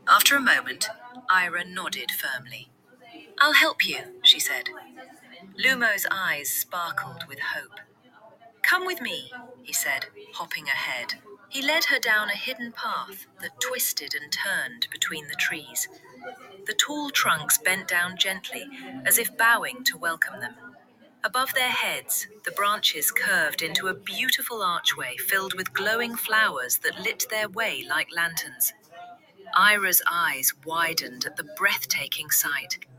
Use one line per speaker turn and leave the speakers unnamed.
After a moment, Ira nodded firmly. "I'll help you," she said. Lumo's eyes sparkled with hope. "Come with me," he said, hopping ahead. He led her down a hidden path that twisted and turned between the trees. The tall trunks bent down gently, as if bowing to welcome them. Above their heads, the branches curved into a beautiful archway filled with glowing flowers that lit their way like lanterns. Ira's eyes widened at the breathtaking sight.